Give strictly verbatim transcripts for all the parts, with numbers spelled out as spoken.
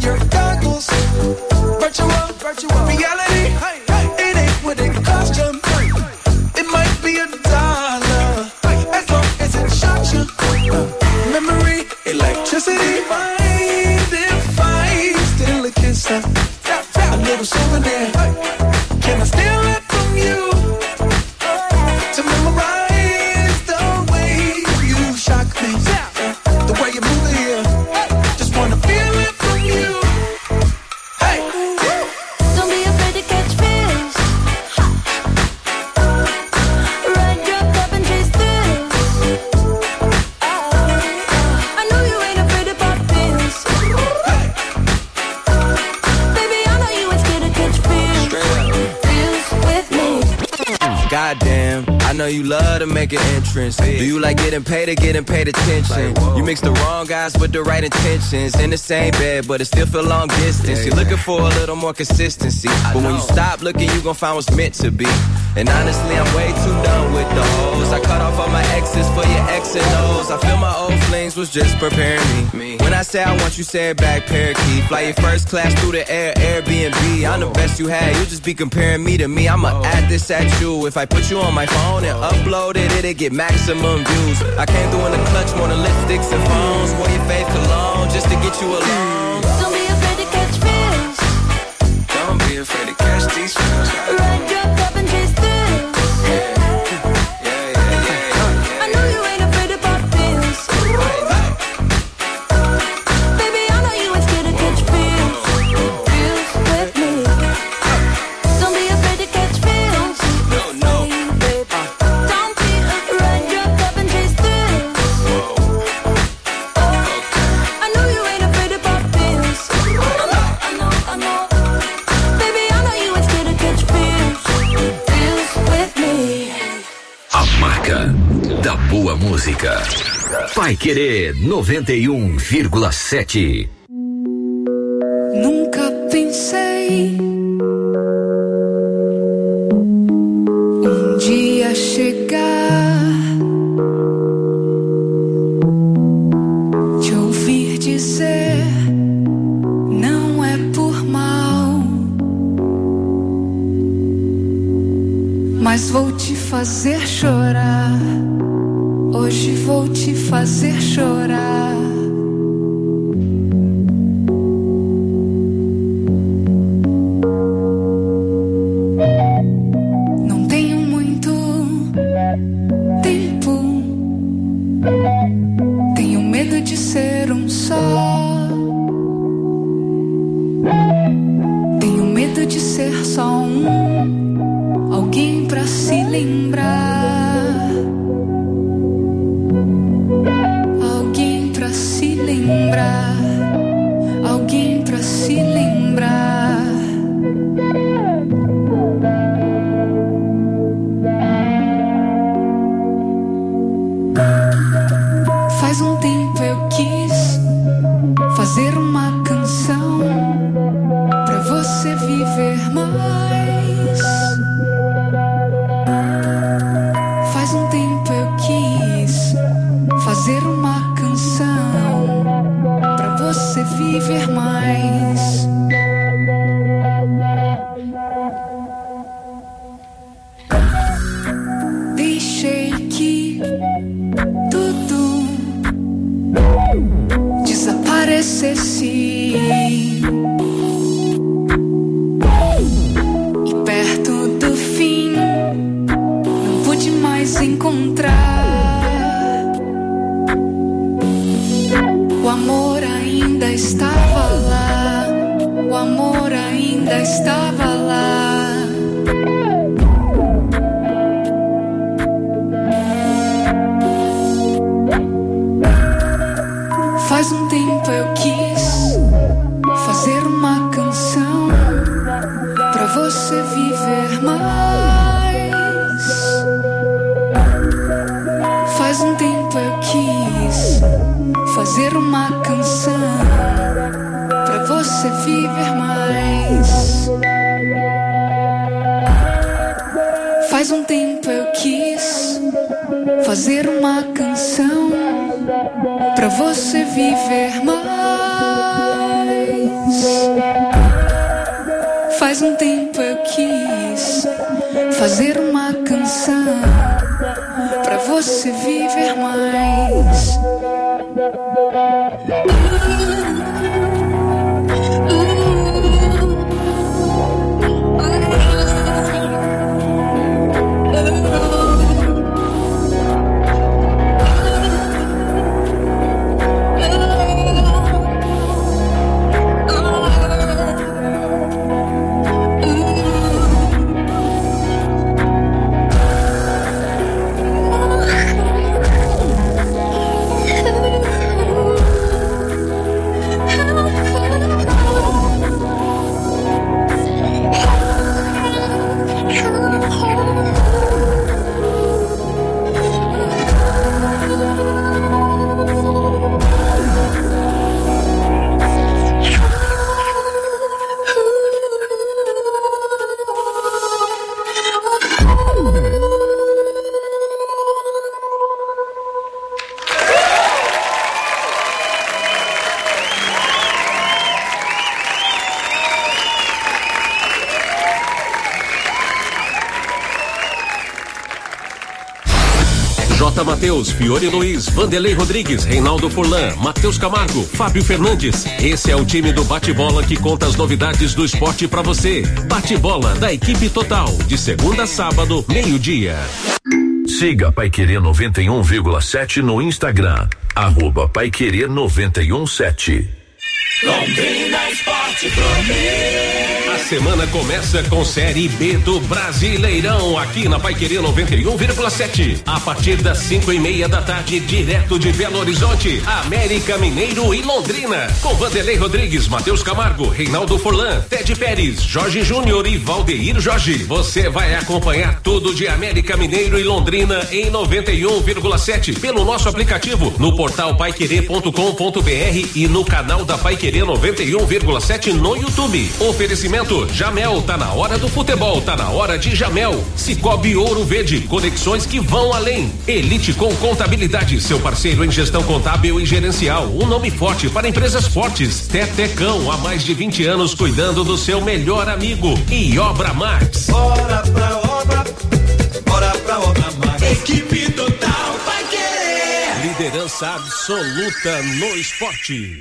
your goggles. Virtual, virtual reality. It ain't what it cost you. It might be a dollar, as long as it shocks you. Memory, electricity. Mind if I steal a kiss? A little souvenir. Can I steal it from you? To memorize the way you shock me, the way you move it here. Just wanna feel it from you. Hey, don't be afraid to catch fish. Ride your cup and chase thrills. I know you ain't afraid to pop pills. Baby, I know you ain't scared to catch fish. Feels with me. Goddamn, I know you love to make an entrance. Do you like getting paid or getting paid attention? You mix the wrong guys with the right intentions. In the same bed, but it still feel long distance. You're looking for a little more consistency, but when you stop looking, you gon' find what's meant to be. And honestly, I'm way too done with the hoes. I cut off all my exes for your X and O's. I feel my old flings was just preparing me. When I say I want you, say it back, parakeet. Fly your first class through the air, Airbnb. I'm the best you had, you just be comparing me to me. I'ma add this at you. If I put you on my phone and upload it, it'll get maximum views. I came through in the clutch more than lipsticks and phones. Wore your faith cologne just to get you alone. Don't be afraid to catch fish. Don't be afraid to catch these fish. Ride your cup and chase thrills. I know you ain't afraid to pop pills. Baby, I know you ain't scared to catch fish. Feels with me. Don't be afraid to catch fish. No, no. Don't be afraid. Ride your cup and chase thrills. I know you ain't afraid to pop pills. I know, I know, I know. Baby, I know you ain't scared to catch fish. Feels with me. A marca da boa música. Vai Querer noventa e um vírgula sete. Nunca pensei um dia chegar, te ouvir dizer não é por mal, mas vou te fazer chorar. Hoje vou te fazer chorar. Não tenho muito tempo, tenho medo de ser um só, tenho medo de ser só um, alguém pra se lembrar, alguém pra se lembrar, alguém pra se lembrar. Faz um tempo eu quis fazer uma canção pra você viver mais. Faz um tempo eu quis fazer uma canção pra você viver mais. Deixei que tudo desaparecesse e perto do fim não pude mais encontrar. O amor ainda estava lá, o amor ainda estava lá. Faz um tempo eu quis fazer uma canção pra você viver mais. Faz um tempo eu quis fazer uma canção pra você viver mais. Faz um tempo eu quis fazer uma canção pra você viver mais. Faz um tempo eu quis fazer uma canção pra você viver mais. Matheus, Fiore Luiz, Vanderlei Rodrigues, Reinaldo Furlan, Matheus Camargo, Fábio Fernandes. Esse é o time do Bate-Bola que conta as novidades do esporte pra você. Bate-Bola da equipe total, de segunda a sábado, meio-dia. Siga Paiquerê noventa e um vírgula sete no Instagram, arroba Paiquerê noventa e um sete. Londrina Esporte Clube. A semana começa com Série B do Brasileirão aqui na Paiquerê noventa e um vírgula sete. A partir das cinco e meia da tarde, direto de Belo Horizonte, América Mineiro e Londrina, com Vanderlei Rodrigues, Matheus Camargo, Reinaldo Furlan, Ted Pérez, Jorge Júnior e Valdeir Jorge. Você vai acompanhar tudo de América Mineiro e Londrina em noventa e um vírgula sete pelo nosso aplicativo, no portal paiquerê ponto com ponto br e no canal da Paiquerê noventa e um vírgula sete no YouTube. Oferecimento Jamel, tá na hora do futebol, tá na hora de Jamel. Cicobi Ouro Verde, conexões que vão além. Elite com Contabilidade, seu parceiro em gestão contábil e gerencial, um nome forte para empresas fortes. Tetecão, há mais de vinte anos cuidando do seu melhor amigo. E Obra Max. Bora pra obra, bora pra Obra Max. Equipe total vai querer. Liderança absoluta no esporte.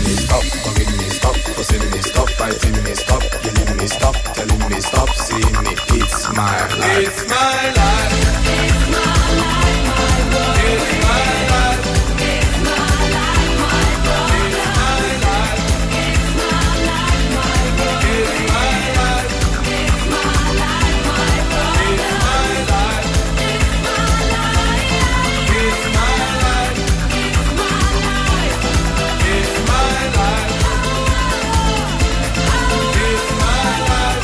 Stop fighting me, stop killing me, stop telling me, stop seeing me. life. It's my life. It's my life, my world. It's my life. It's my life, my world. It's my life. It's my life, my world. It's my life. It's my life, my world. It's my life. It's my life. It's my life. It's my life. It's my life. It's my life.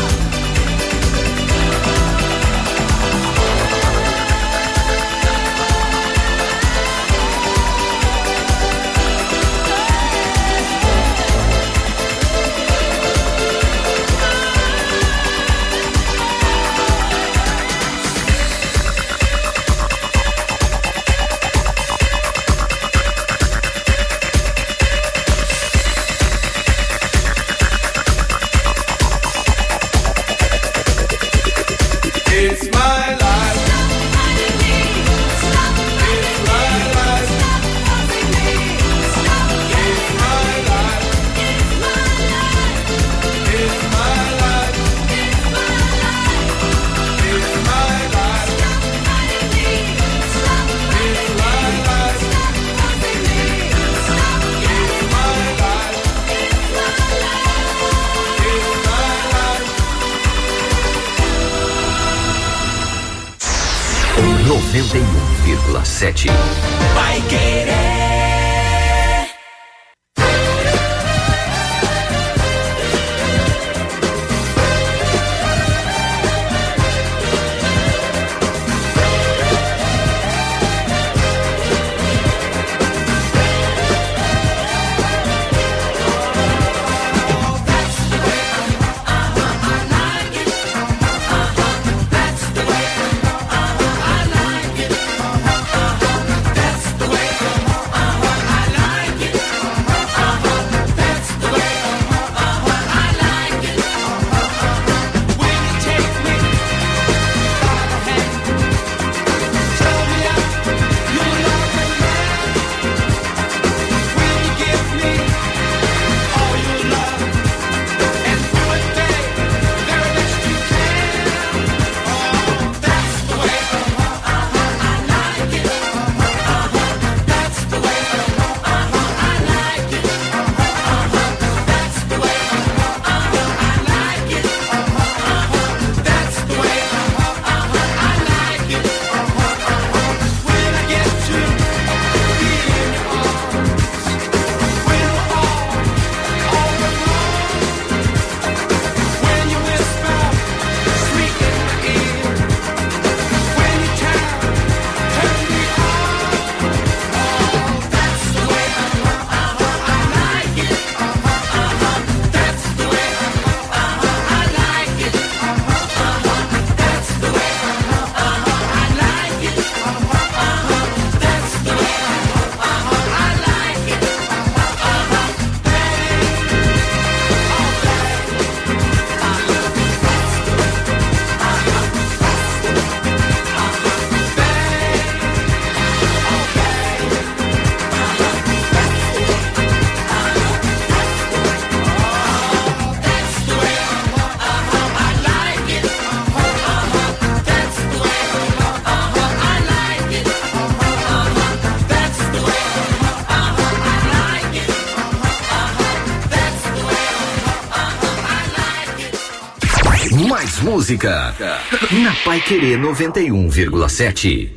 It's my life. It's my life. It's my life. It's my life. It's my life. It's my life. It's my life. It's my life. noventa e um vírgula sete. Vai querer. Mais música na Paiquerê noventa e um vírgula sete.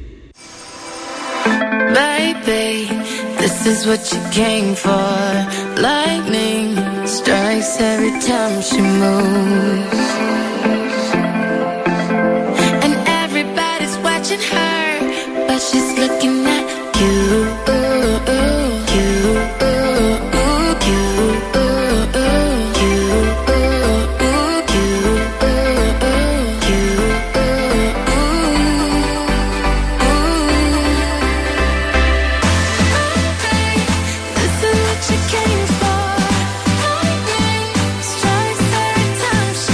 Baby, this is what you came for. Lightning strikes every time she moves, and everybody's watching her, but she's looking at you. She came for lightning strikes every time she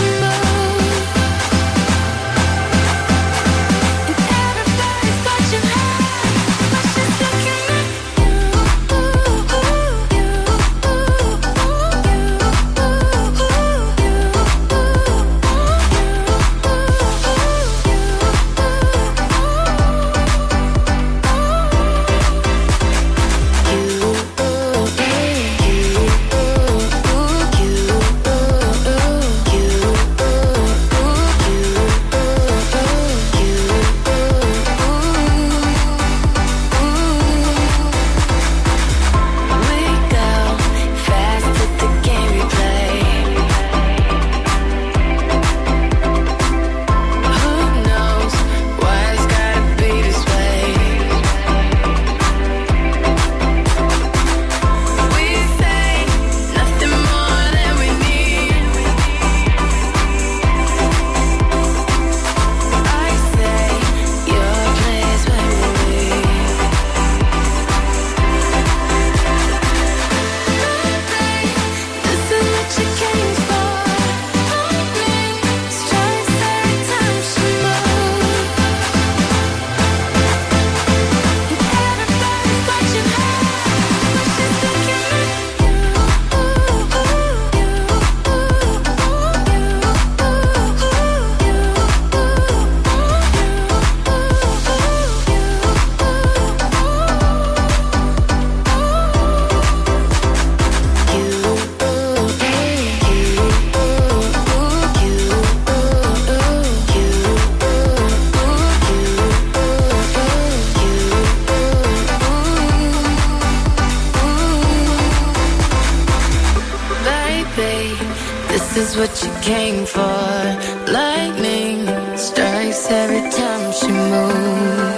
came for. Lightning strikes every time she moves.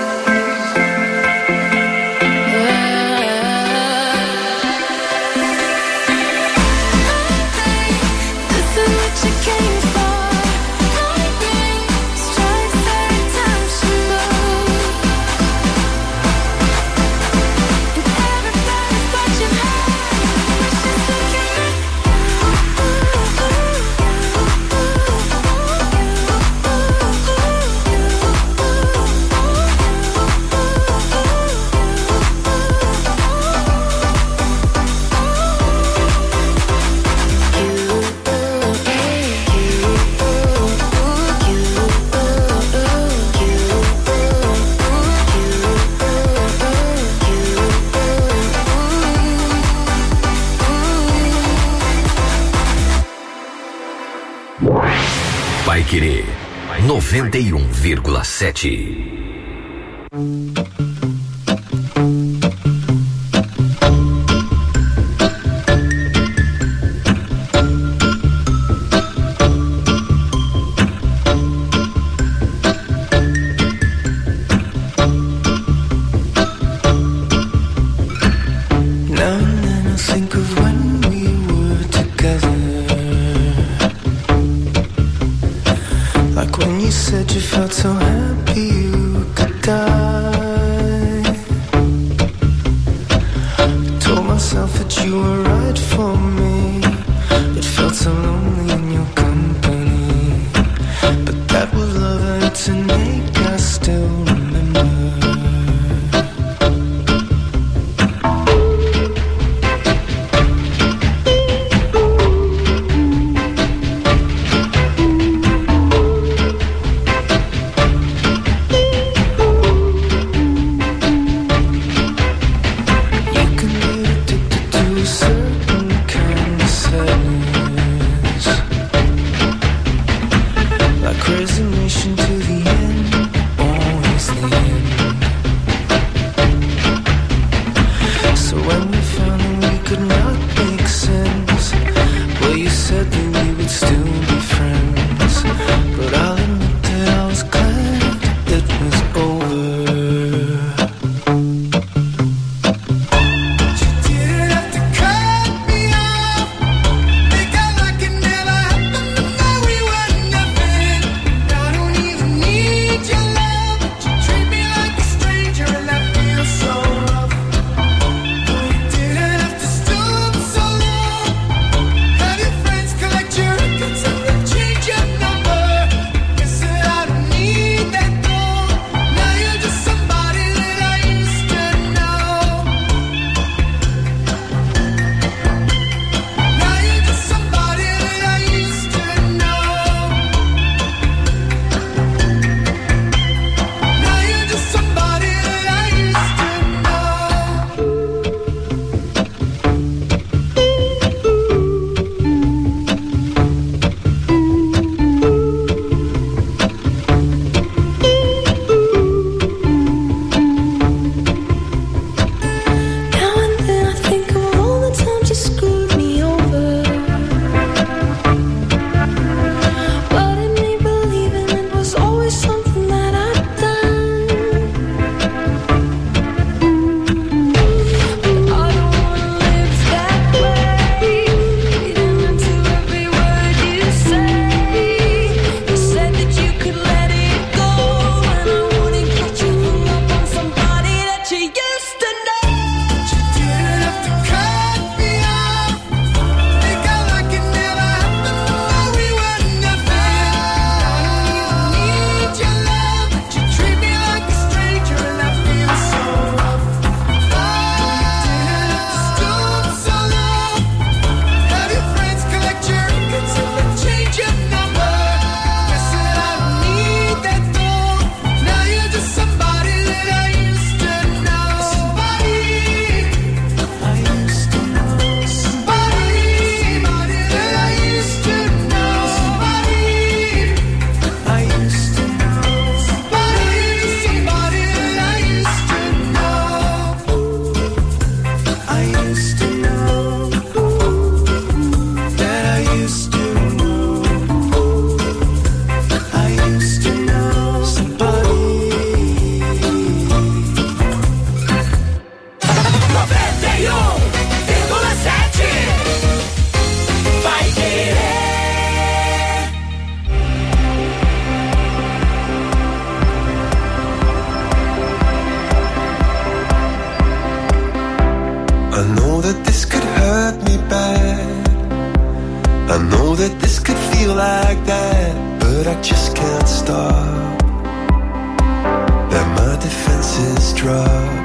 Paiquerê noventa e um vírgula sete. like that, but I just can't stop. Let my defenses drop.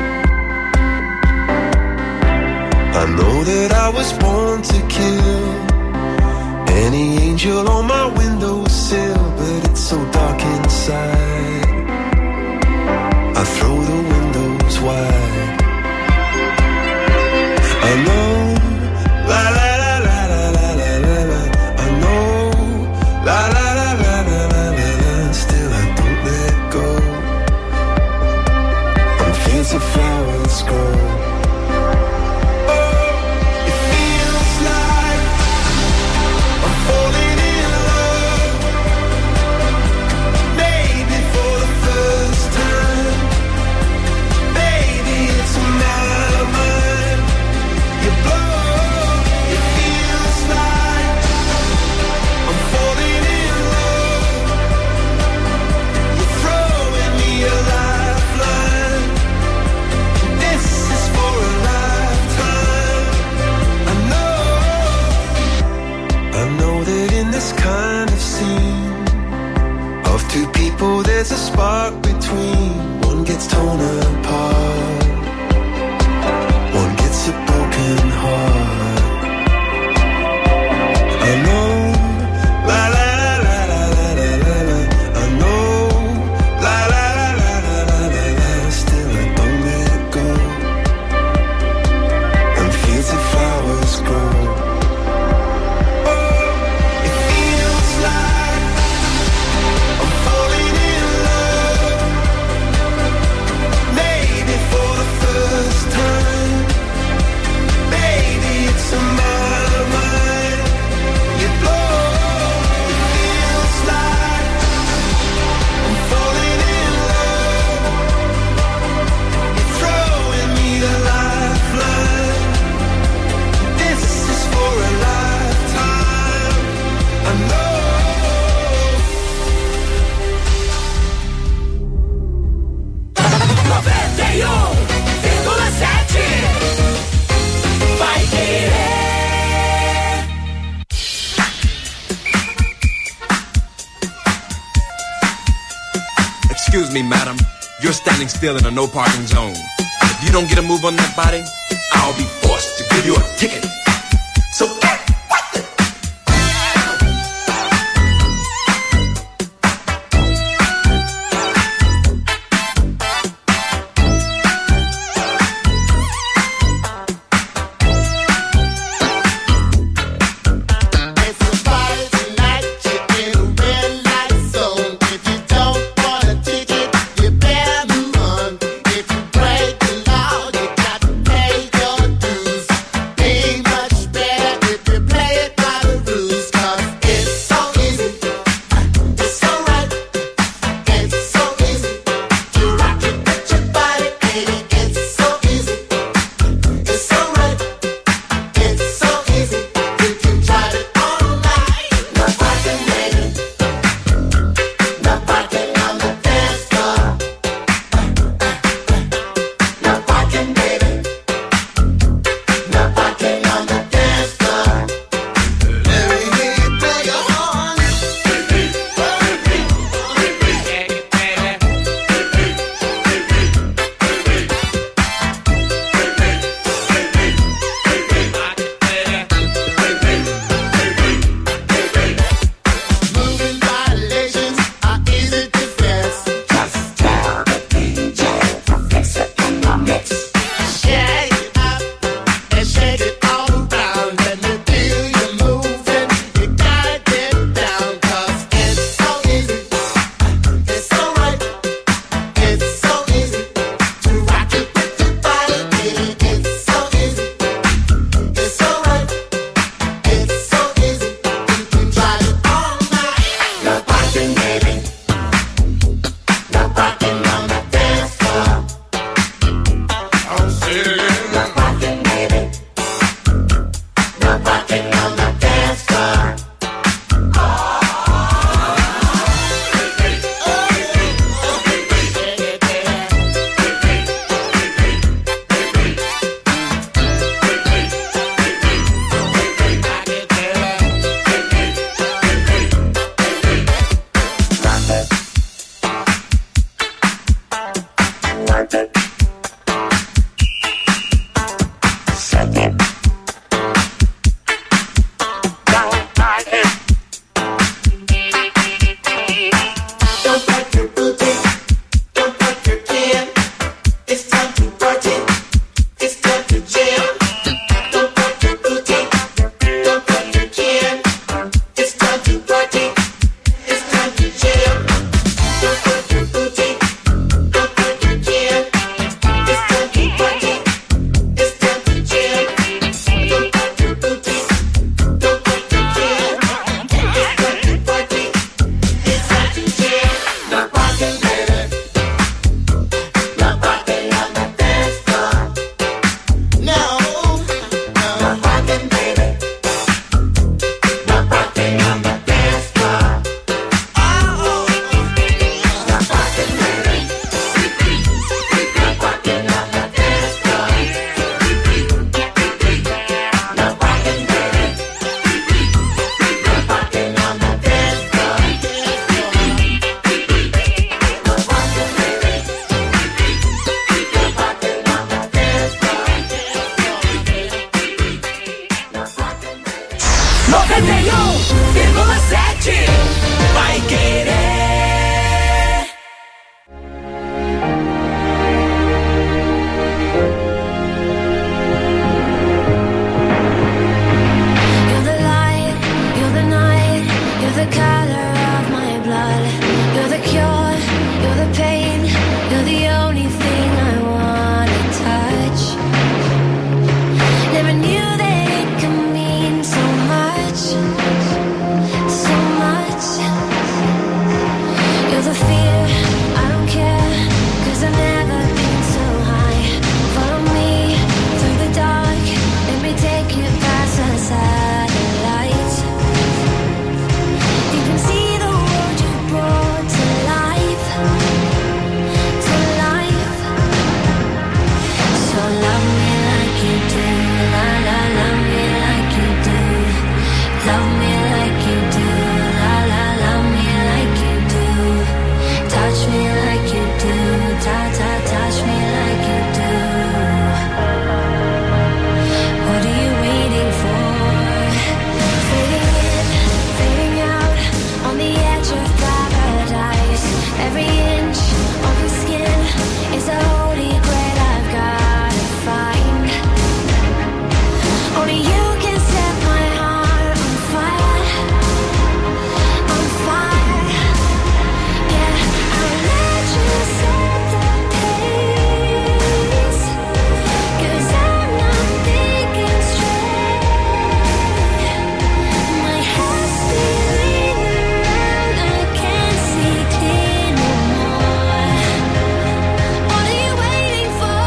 I know that I was born to kill any angel on my windowsill, but it's so dark inside. I throw the windows wide. I know, la la la la la la la la la. I know, la la la la la la la la. Still I don't let go. On fields of flowers grow. Two people, there's a spark between. One gets torn apart, one gets a broken heart. I know, la la la la la la la la. I know, la la la la la la la la. Still I don't let go. And fields of flowers grow. Excuse me, madam, you're standing still in a no parking zone. If you don't get a move on that body, I'll be forced to give you a ticket. So get what? If you break the law, you got to pay your dues. Be my You're the color of my blood. You're the cure, you're the pain. You're the only thing I wanna touch. Never knew that it could mean so much, so much. You're the fear, I don't care, 'cause I've never been so high. Follow me through the dark, let me take you past the satellite. You can see the world you brought to life, to life. So love me like you do, la la, love me like you do. Love me like you do, la la, love me like you do. Touch me like you do, ta ta, touch me like you do. What are you waiting for? Fading in, fading out, on the edge of paradise. Every inch of your skin is a holy grail I've gotta find. Only you can set my heart on fire, on fire. Yeah, I'll let you set the pace, 'cause I'm not thinking straight. My head's spinning around, I can't see clear no more. What are you waiting for?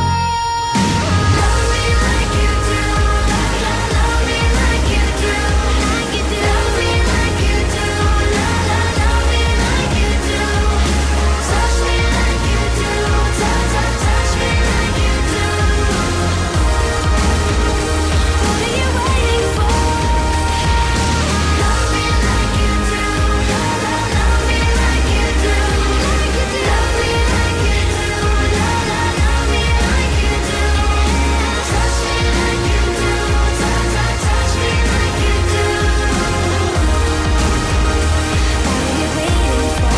Love me like you do, la la, love me like you do, like you do. Love me like you do, la la, love me like you do. Touch me like you do, ta ta, touch me like you do. What are you waiting for? Love me like you do, la la, love me like you do, like you do. Love me like you do, la la, love me like you do. Touch me like you do, ta ta, touch me like you do. What are you waiting for?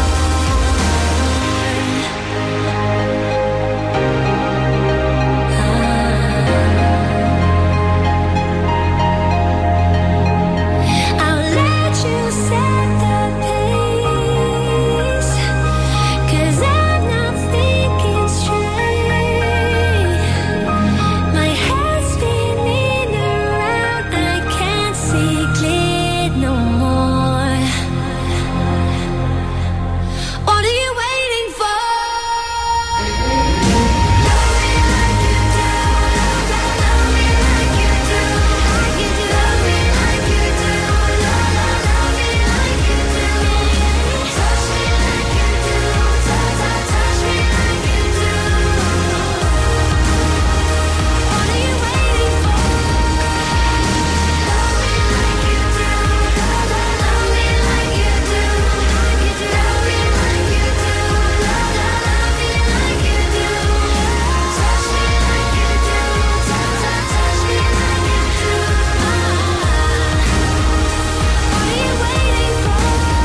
I'll let you set the pace, 'cause I'm not thinking straight. My head's spinning around, I can't see clear no more. What are you waiting for? Love me like you do, la la, love me like you do, like you do. Love me like you do, la la, love me like you do. Touch me like you do, ta ta, touch me like you do. What are you waiting for? Love me like you do, la la, love me like you do, like you do. Love me like you do, la la, love me like you do. Touch me like you do, ta ta, touch me like you do. What are you waiting for?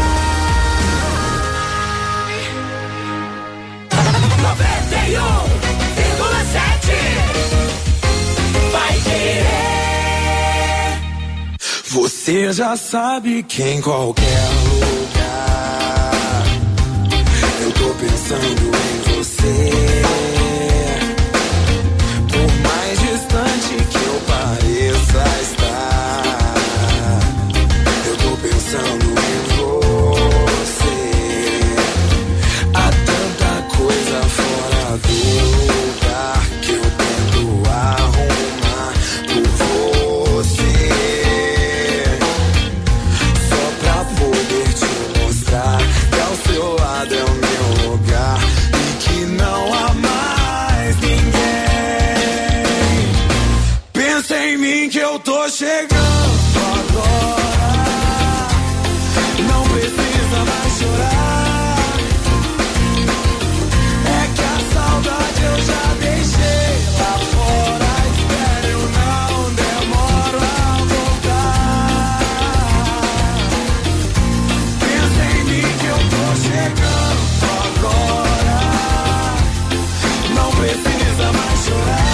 noventa e um vírgula sete Vai Querer. Você já sabe que em qualquer lugar eu tô pensando em você. Por mais distante que eu pareça estar, eu tô pensando em você. Há tanta coisa fora do lugar que eu tento arrumar por você, só pra poder te mostrar que ao seu lado é o meu lugar e que não há mais ninguém. Pensa em mim que eu tô chegando agora, não precisa mais chorar. É que a saudade eu já deixei lá fora. Espera, eu não demoro a voltar. Pensa em mim que eu tô chegando agora, não precisa mais chorar.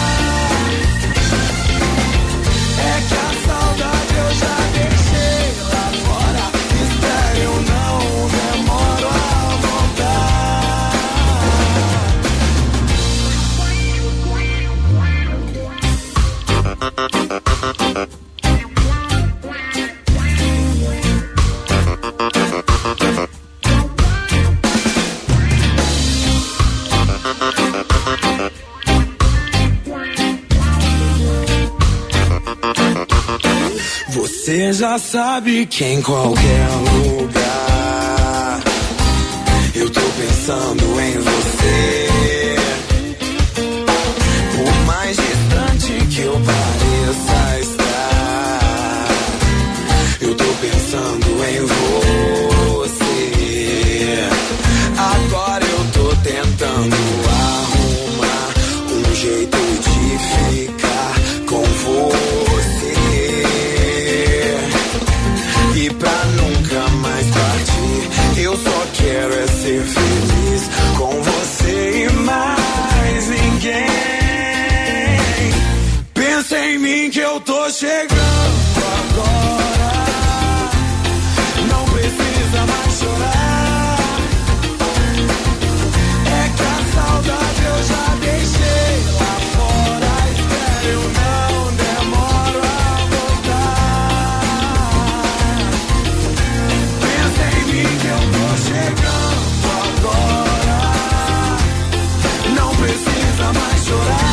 É que a saudade eu já deixei lá fora. Você já sabe que em qualquer lugar eu tô pensando em você. Por mais distante que eu pareça estar, eu tô pensando em você. Agora eu tô tentando arrumar um jeito de ficar com você. E pra nunca mais partir, eu só quero é ser feliz com você e mais ninguém. Pensa em mim que eu tô chegando agora. Não precisa mais chorar. É que a saudade eu já deixei lá fora. Espera, eu não demoro a voltar. Pensa em mim que eu tô chegando agora. Não precisa mais chorar.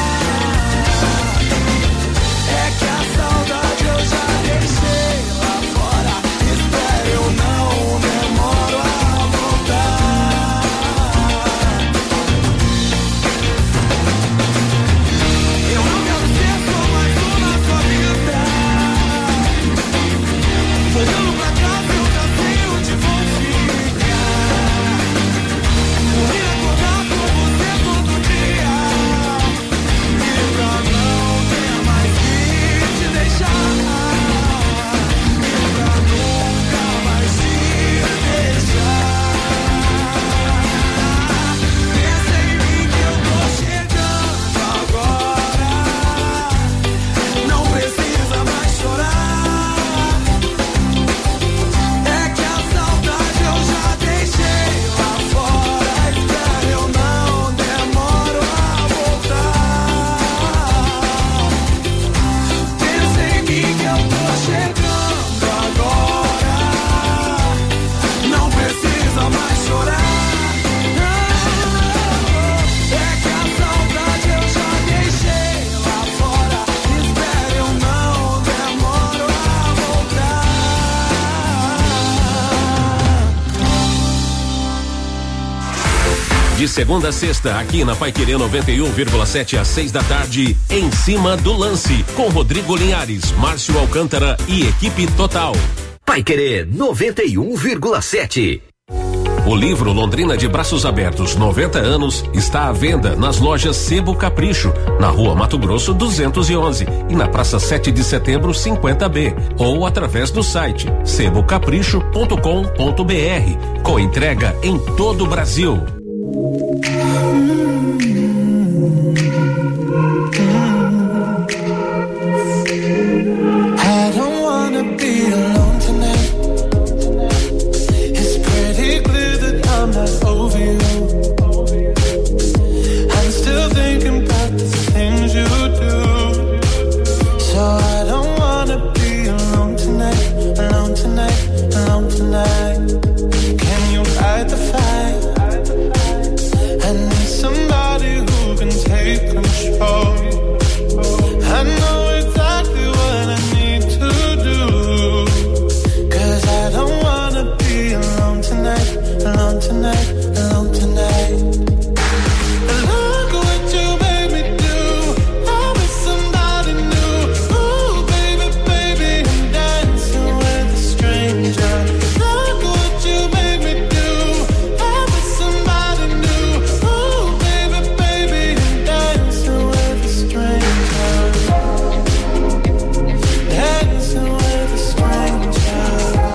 É que a saudade eu já deixei lá fora. Espera, eu não demoro a voltar. Eu não quero ser só mais um na sua vida. Voltando pra casa eu já sei onde vou ficar. Morrer acordar com você todo dia. E pra não ter mais que te deixar. E pra nunca mais te deixar. Pensa em mim que eu tô chegando agora. Não precisa mais chorar. É que a saudade eu já deixei lá fora. Espera, eu não demoro a voltar. Pensa em mim que eu tô chegando agora. Não precisa mais chorar. É que a saudade eu já deixei lá fora. Espera, eu não demoro a voltar. De segunda a sexta, aqui na Paiquerê noventa e um vírgula sete às seis da tarde, Em Cima do Lance, com Rodrigo Linhares, Márcio Alcântara e equipe total. Paiquerê noventa e um vírgula sete. O livro Londrina de Braços Abertos noventa anos está à venda nas lojas Sebo Capricho, na Rua Mato Grosso duzentos e onze e na Praça sete de Setembro cinquenta B, ou através do site sebo capricho ponto com ponto br, com entrega em todo o Brasil. I don't wanna be alone tonight. It's pretty clear that I'm not over you. I'm still thinking about the things you do. So I don't wanna be alone tonight, alone tonight, alone tonight. Can you fight the fight? I need somebody who can take control. I know exactly what I need to do. 'Cause I don't wanna be alone tonight, alone tonight, alone tonight. Look what you made me do. I'm with somebody new. Ooh, baby, baby, I'm dancing with a stranger. Look what you made me do. I'm with somebody new. Ooh, baby, baby, I'm dancing with a stranger. Dancing with a stranger.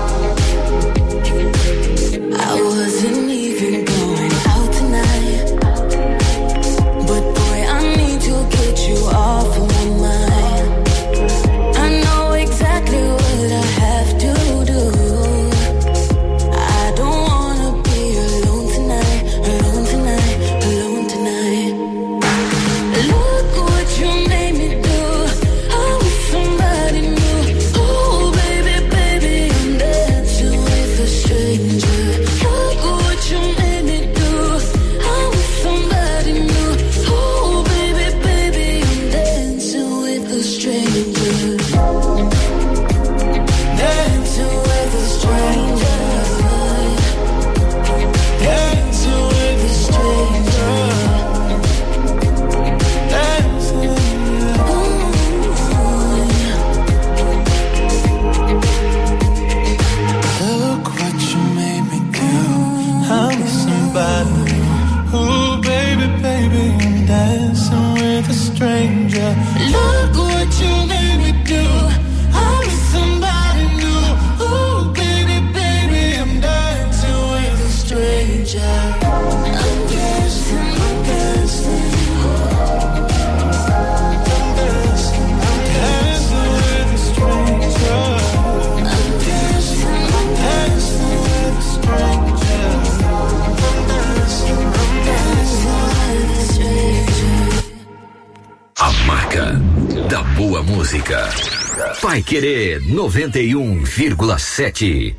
I wasn't even going out tonight, but boy, I need to get you off of my mind. I know exactly what I have to do. I don't wanna be alone tonight, alone tonight, alone tonight. Look what you made me do. I'm with somebody new. Oh, baby, baby, I'm dancing with a stranger. Look what you made me do. I'm with somebody new. Oh, baby, baby, I'm dancing with a stranger. música. Pai Querer noventa e um vírgula sete.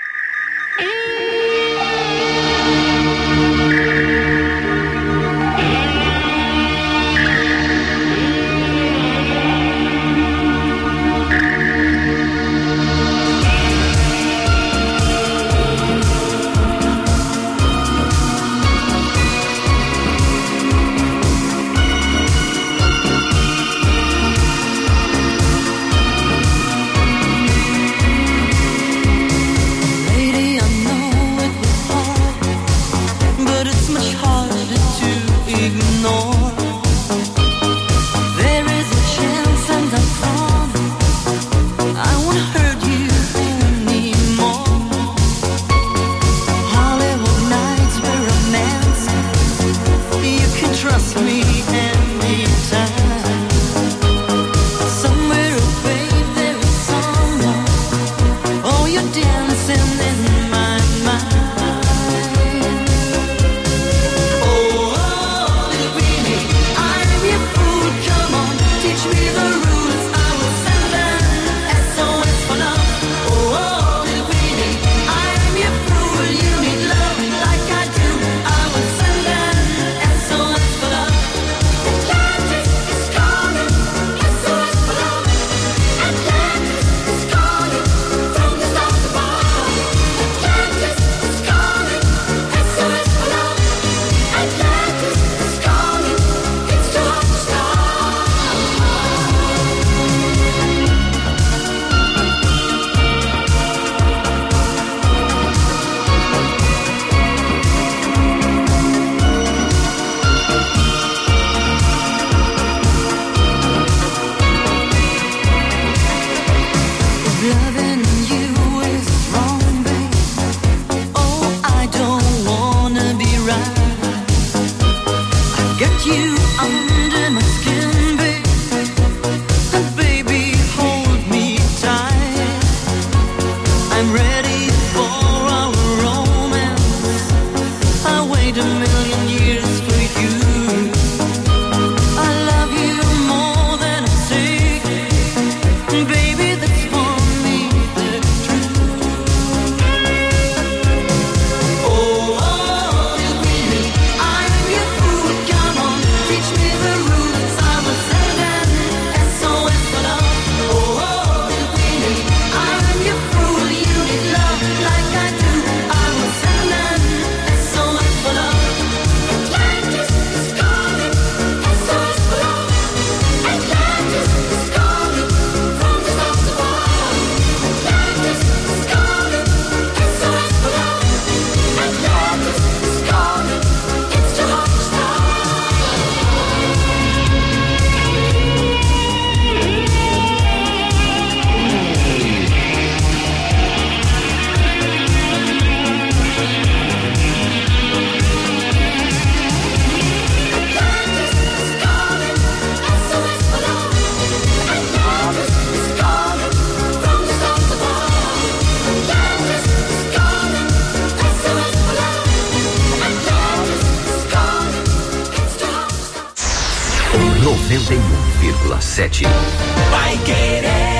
noventa e um vírgula sete. Vai Querer.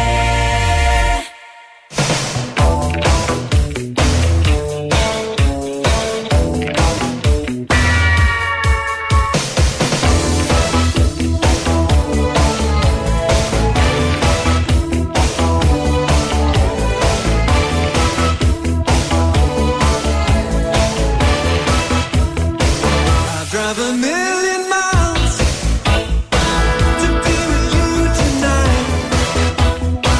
Tonight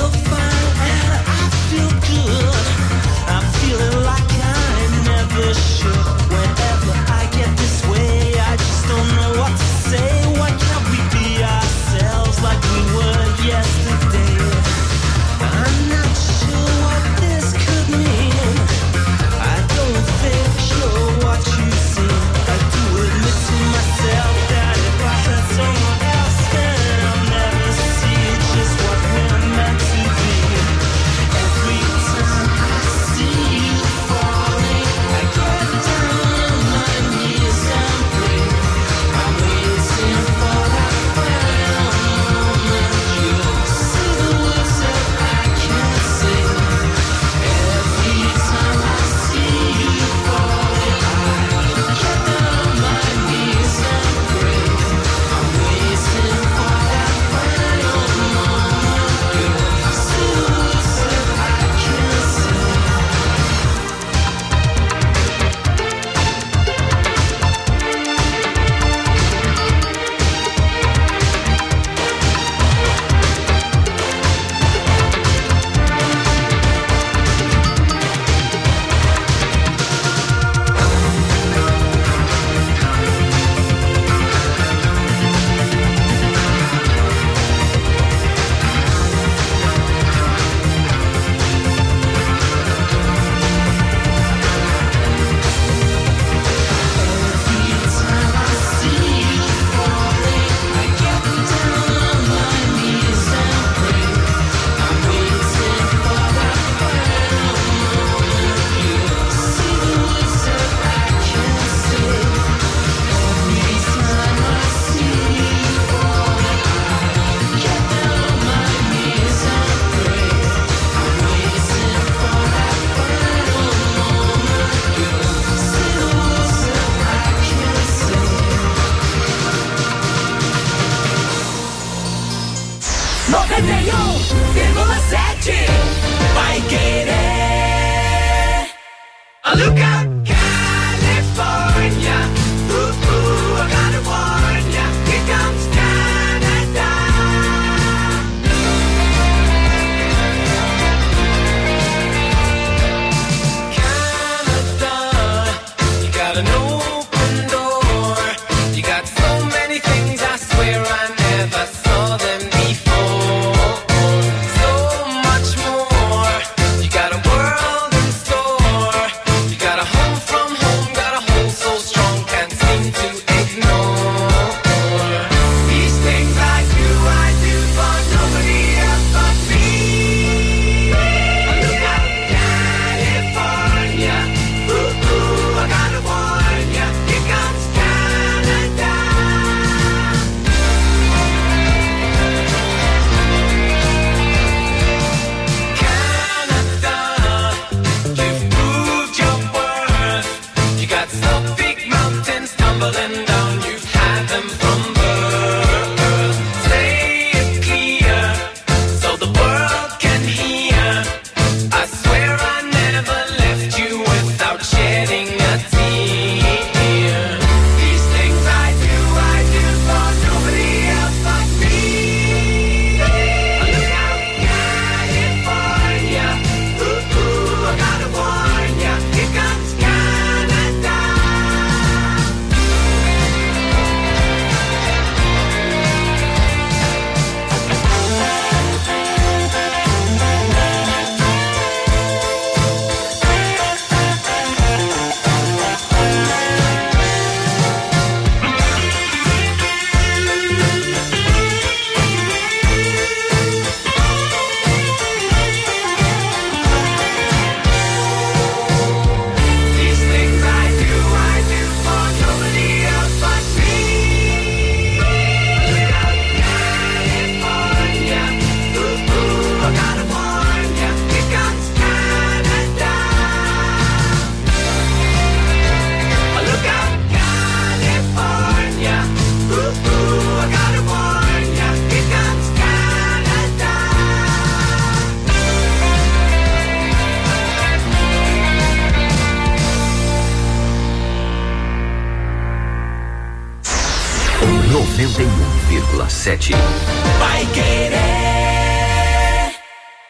noventa e um vírgula sete. Vai Querer.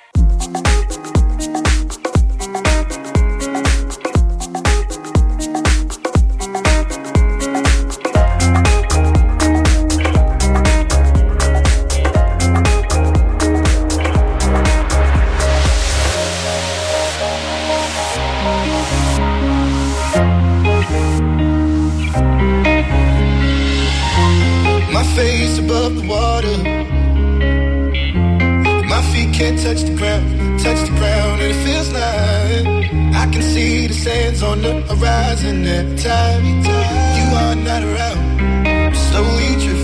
can't touch the ground, touch the ground, and it feels like I can see the sands on the horizon every time you are not around. Slowly drifting